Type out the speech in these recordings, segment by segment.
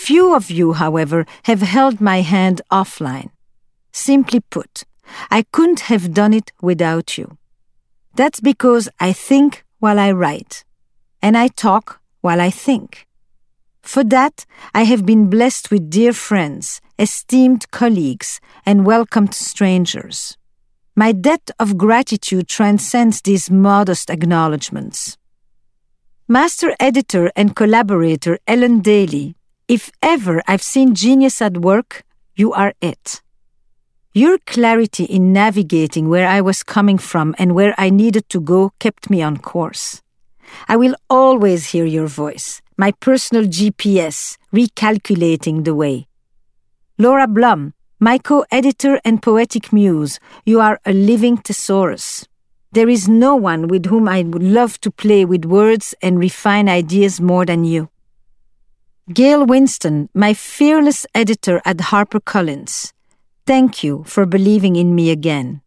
Few of you, however, have held my hand offline. Simply put, I couldn't have done it without you. That's because I think while I write, and I talk while I think. For that, I have been blessed with dear friends, esteemed colleagues, and welcomed strangers. My debt of gratitude transcends these modest acknowledgments. Master editor and collaborator Ellen Daly, if ever I've seen genius at work, you are it. Your clarity in navigating where I was coming from and where I needed to go kept me on course. I will always hear your voice, my personal GPS, recalculating the way. Laura Blum, my co-editor and poetic muse, you are a living thesaurus. There is no one with whom I would love to play with words and refine ideas more than you. Gail Winston, my fearless editor at HarperCollins, thank you for believing in me again.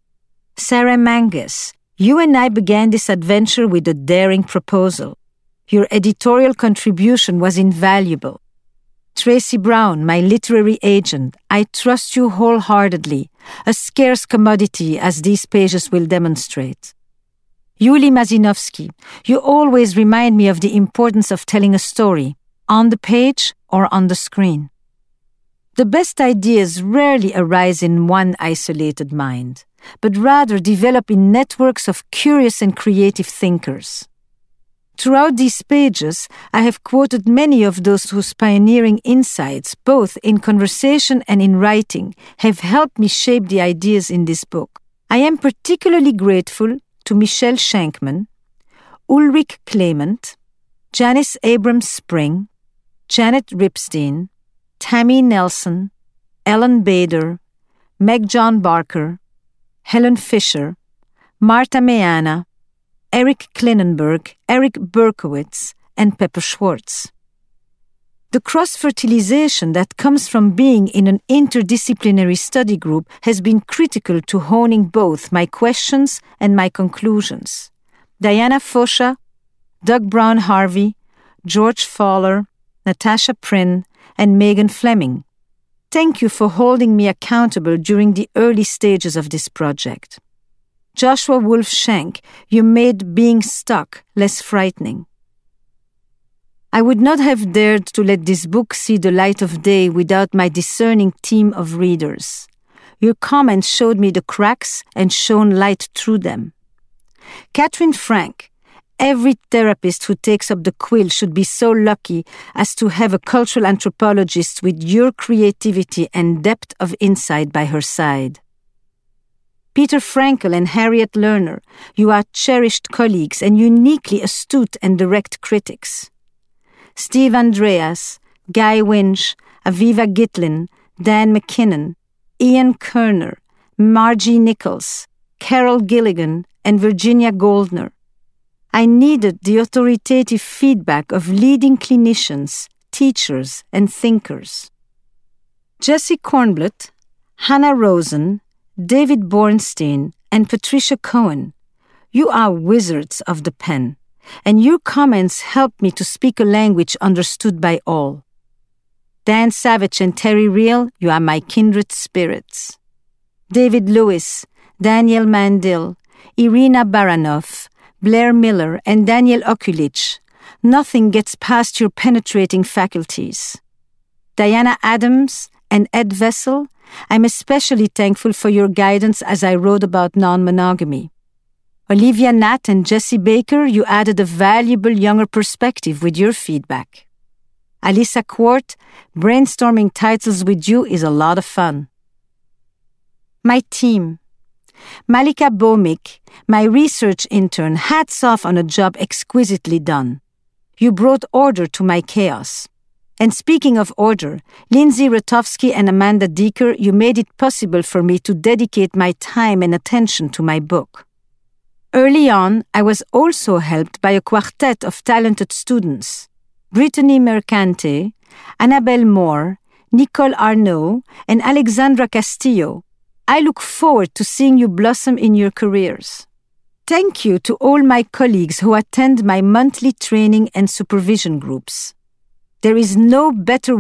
Sarah Mangus, you and I began this adventure with a daring proposal. Your editorial contribution was invaluable. Tracy Brown, my literary agent, I trust you wholeheartedly, a scarce commodity as these pages will demonstrate. Yuli Mazinovsky, you always remind me of the importance of telling a story, on the page or on the screen. The best ideas rarely arise in one isolated mind, but rather develop in networks of curious and creative thinkers. Throughout these pages, I have quoted many of those whose pioneering insights, both in conversation and in writing, have helped me shape the ideas in this book. I am particularly grateful to Michelle Shankman, Ulrich Clement, Janice Abrams-Spring, Janet Ripstein, Tammy Nelson, Ellen Bader, Meg John Barker, Helen Fisher, Marta Meana, Eric Klinenberg, Eric Berkowitz, and Pepper Schwartz. The cross-fertilization that comes from being in an interdisciplinary study group has been critical to honing both my questions and my conclusions. Diana Fosha, Doug Brown Harvey, George Fowler, Natasha Prinn, and Megan Fleming. Thank you for holding me accountable during the early stages of this project. Joshua Wolf Schenk, you made being stuck less frightening. I would not have dared to let this book see the light of day without my discerning team of readers. Your comments showed me the cracks and shone light through them. Catherine Frank, every therapist who takes up the quill should be so lucky as to have a cultural anthropologist with your creativity and depth of insight by her side. Peter Frankel and Harriet Lerner, you are cherished colleagues and uniquely astute and direct critics. Steve Andreas, Guy Winch, Aviva Gitlin, Dan McKinnon, Ian Kerner, Margie Nichols, Carol Gilligan, and Virginia Goldner. I needed the authoritative feedback of leading clinicians, teachers, and thinkers. Jesse Kornbluth, Hannah Rosen, David Bornstein, and Patricia Cohen, you are wizards of the pen, and your comments helped me to speak a language understood by all. Dan Savage and Terry Real, you are my kindred spirits. David Lewis, Daniel Mandel, Irina Baranov, Blair Miller, and Daniel Okulich, nothing gets past your penetrating faculties. Diana Adams and Ed Vessel, I'm especially thankful for your guidance as I wrote about non-monogamy. Olivia Natt and Jesse Baker, you added a valuable younger perspective with your feedback. Alyssa Quart, brainstorming titles with you is a lot of fun. My team. Malika Bomik, my research intern, hats off on a job exquisitely done. You brought order to my chaos. And speaking of order, Lindsay Rotowski and Amanda Deeker, you made it possible for me to dedicate my time and attention to my book. Early on, I was also helped by a quartet of talented students. Brittany Mercante, Annabelle Moore, Nicole Arnaud, and Alexandra Castillo. I look forward to seeing you blossom in your careers. Thank you to all my colleagues who attend my monthly training and supervision groups. There is no better